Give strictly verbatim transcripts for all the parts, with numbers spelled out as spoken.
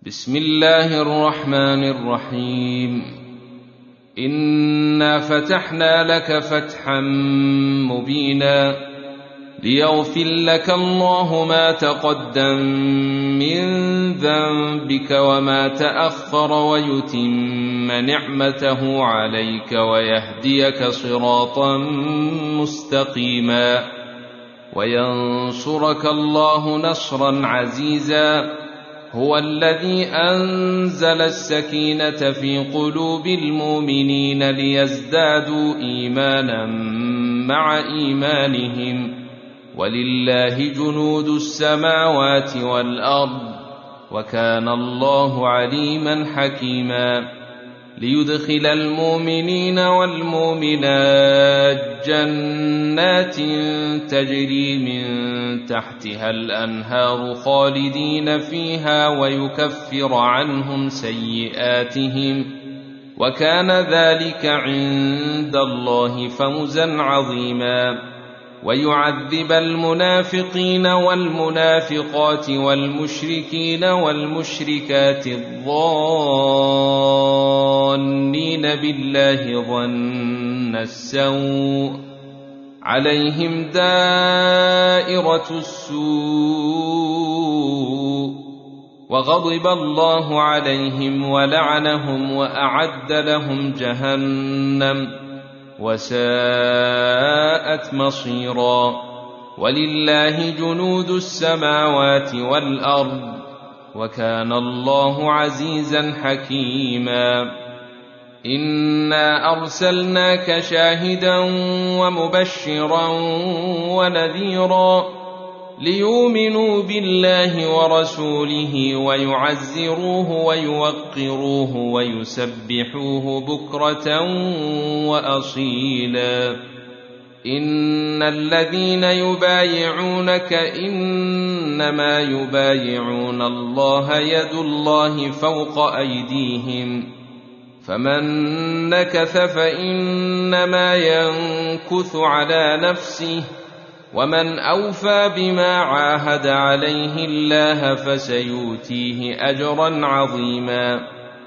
بسم الله الرحمن الرحيم. إنا فتحنا لك فتحا مبينا ليغفر لك الله ما تقدم من ذنبك وما تأخر ويتم نعمته عليك ويهديك صراطا مستقيما وينصرك الله نصرا عزيزا. هو الذي أنزل السكينة في قلوب المؤمنين ليزدادوا إيمانا مع إيمانهم ولله جنود السماوات والأرض وكان الله عليما حكيما. ليدخل المؤمنين والمؤمنات جنات تجري من تحتها الأنهار خالدين فيها ويكفر عنهم سيئاتهم وكان ذلك عند الله فوزا عظيما. ويعذب المنافقين والمنافقات والمشركين والمشركات الظانين بالله ظن السوء عليهم دائرة السوء وغضب الله عليهم ولعنهم وأعد لهم جهنم وساءت مصيرا. ولله جنود السماوات والأرض وكان الله عزيزا حكيما. إنا أرسلناك شاهدا ومبشرا ونذيرا ليؤمنوا بالله ورسوله ويعزروه ويوقروه ويسبحوه بكرة وأصيلا. إن الذين يبايعونك إنما يبايعون الله يد الله فوق أيديهم فمن نكث فإنما ينكث على نفسه ومن أوفى بما عاهد عليه الله فسيؤتيه أجرا عظيما.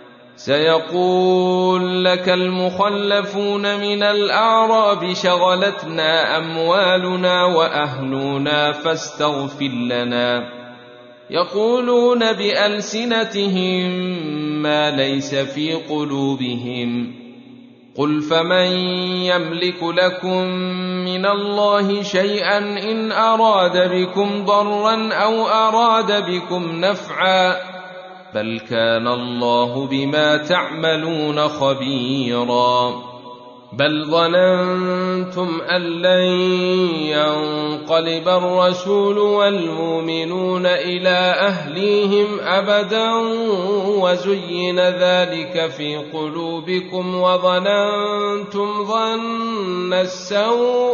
سيقول لك المخلفون من الأعراب شغلتنا أموالنا وأهلنا فاستغفر لنا يقولون بألسنتهم ما ليس في قلوبهم قل فمن يملك لكم من الله شيئا إن أراد بكم ضرا أو أراد بكم نفعا بل كان الله بما تعملون خبيرا. بل ظننتم أن لن ينقلب الرسول والمؤمنون إلى أهليهم أبدا وزين ذلك في قلوبكم وظننتم ظن السوء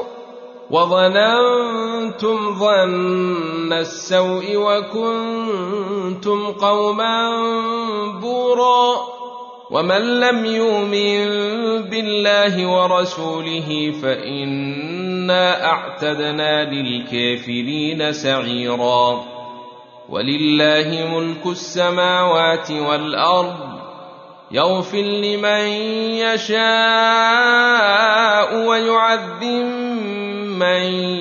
وظننتم ظن السوء وكنتم قوما بورا. ومن لم يؤمن بالله ورسوله فإنا أعتدنا للكافرين سعيرا. ولله ملك السماوات والأرض يغفر لمن يشاء ويعذب من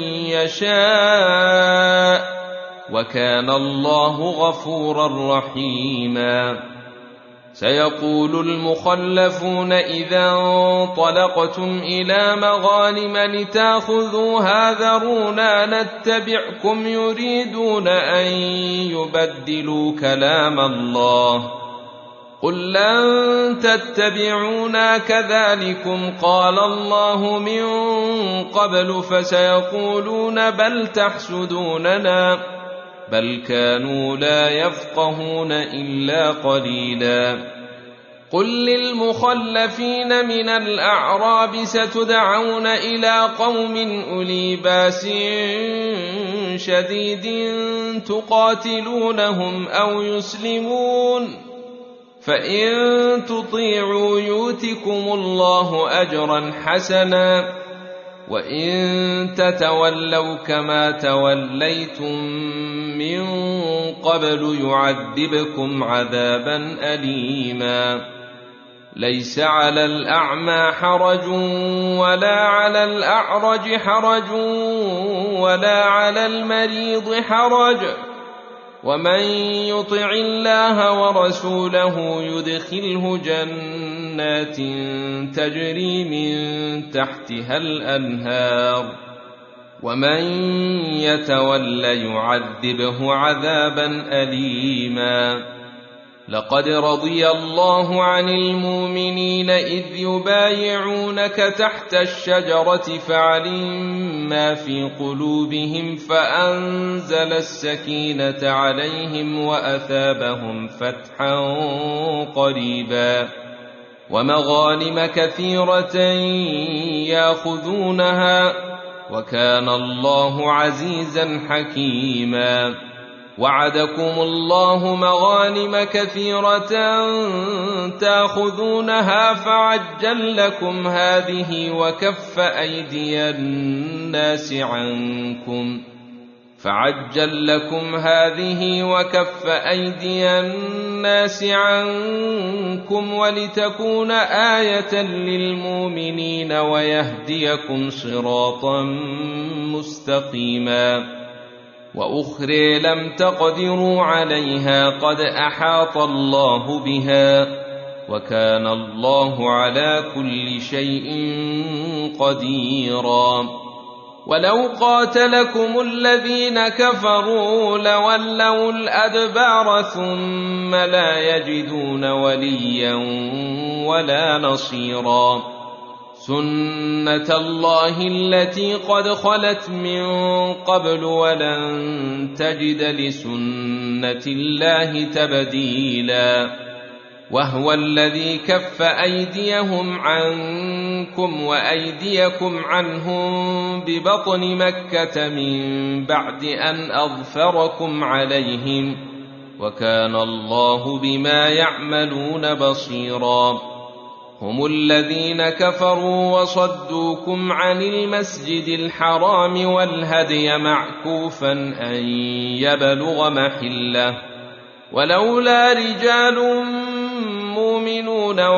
يشاء وكان الله غفورا رحيما. سيقول المخلفون إذا انطلقتم إلى مغانم لتأخذوها ذرونا نتبعكم يريدون أن يبدلوا كلام الله قل لن تتبعونا كذلكم قال الله من قبل فسيقولون بل تحسدوننا بل كانوا لا يفقهون إلا قليلا. قل للمخلفين من الأعراب ستدعون إلى قوم أولي بأس شديد تقاتلونهم أو يسلمون فإن تطيعوا يؤتكم الله أجرا حسنا وإن تتولوا كما توليتم من قبل يعذبكم عذابا أليما ليس على الأعمى حرج ولا على الأعرج حرج ولا على المريض حرج ومن يطع الله ورسوله يدخله جنات تجري من تحتها الأنهار ومن يتول يعذبه عذابا أليما لقد رضي الله عن المؤمنين إذ يبايعونك تحت الشجرة فعلم ما في قلوبهم فأنزل السكينة عليهم وأثابهم فتحا قريبا ومغانم كثيرة يأخذونها وكان الله عزيزا حكيما وعدكم الله مغانم كثيرة تأخذونها فعجل لكم هذه وكف أيدي الناس عنكم فعجل لكم هذه وكف أيدي الناس عنكم ولتكون آية للمؤمنين ويهديكم صراطا مستقيما وأخرى لم تقدروا عليها قد أحاط الله بها وكان الله على كل شيء قديرا ولو قاتلكم الذين كفروا لولوا الأدبار ثم لا يجدون وليا ولا نصيرا سنة الله التي قد خلت من قبل ولن تجد لسنة الله تبديلا وهو الذي كف أيديهم عنكم وأيديكم عنهم ببطن مكة من بعد أن أظفركم عليهم وكان الله بما يعملون بصيرا هم الذين كفروا وصدوكم عن المسجد الحرام والهدي معكوفا أن يبلغ محله ولولا رجال مؤمنون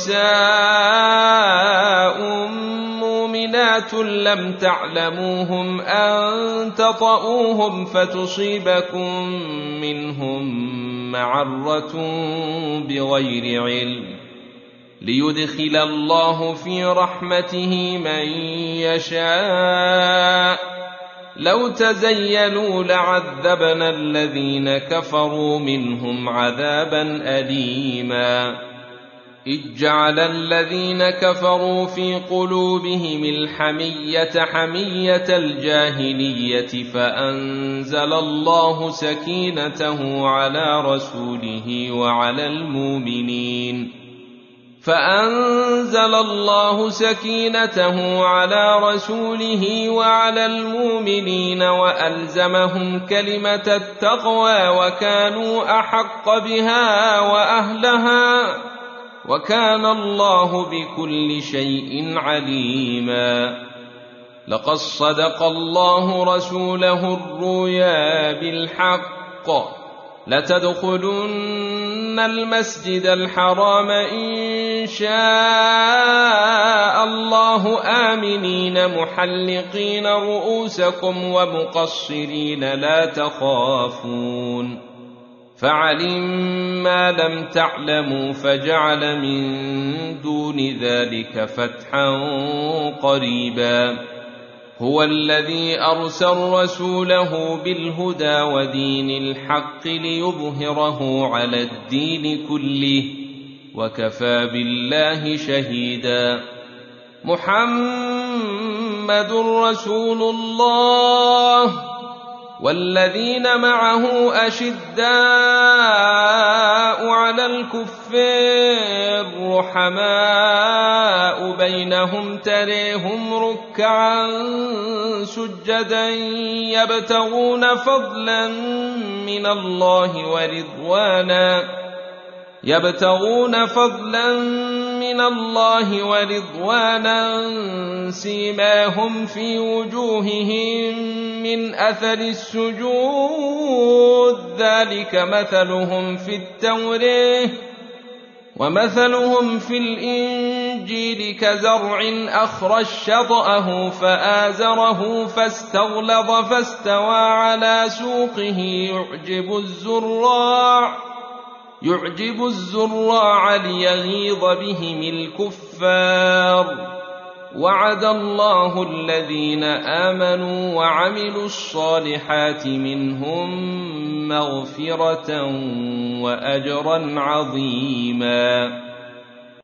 ونساء مؤمنات لم تعلموهم أن تطؤوهم فتصيبكم منهم معرة بغير علم ليدخل الله في رحمته من يشاء لو تزيلوا لعذبنا الذين كفروا منهم عذابا أليما إذ جعل الذين كفروا في قلوبهم الحمية حمية الجاهلية فأنزل الله سكينته على رسوله وعلى المؤمنين فأنزل الله سكينته على رسوله وعلى المؤمنين وألزمهم كلمة التقوى وكانوا أحق بها وأهلها وكان الله بكل شيء عليما لقد صدق الله رسوله الرؤيا بالحق لتدخلن المسجد الحرام إن شاء الله آمنين محلقين رؤوسكم ومقصرين لا تخافون فعلم ما لم تعلموا فجعل من دون ذلك فتحا قريبا هو الذي أرسل رسوله بالهدى ودين الحق ليظهره على الدين كله وكفى بالله شهيدا محمد رسول الله والذين معه أشداء على الكفار رحماء بينهم تريهم ركعا سجدا يبتغون فضلا من الله ورضوانا يبتغون فضلا من الله ورضوانا سيماهم في وجوههم من أثر السجود ذلك مثلهم في التوراة ومثلهم في الإنجيل كزرع أخرج شطأه فآزره فاستغلظ فاستوى على سوقه يعجب الزراع يعجب الزراع ليغيظ بهم الكفار وعد الله الذين آمنوا وعملوا الصالحات منهم مغفرة وأجرا عظيما.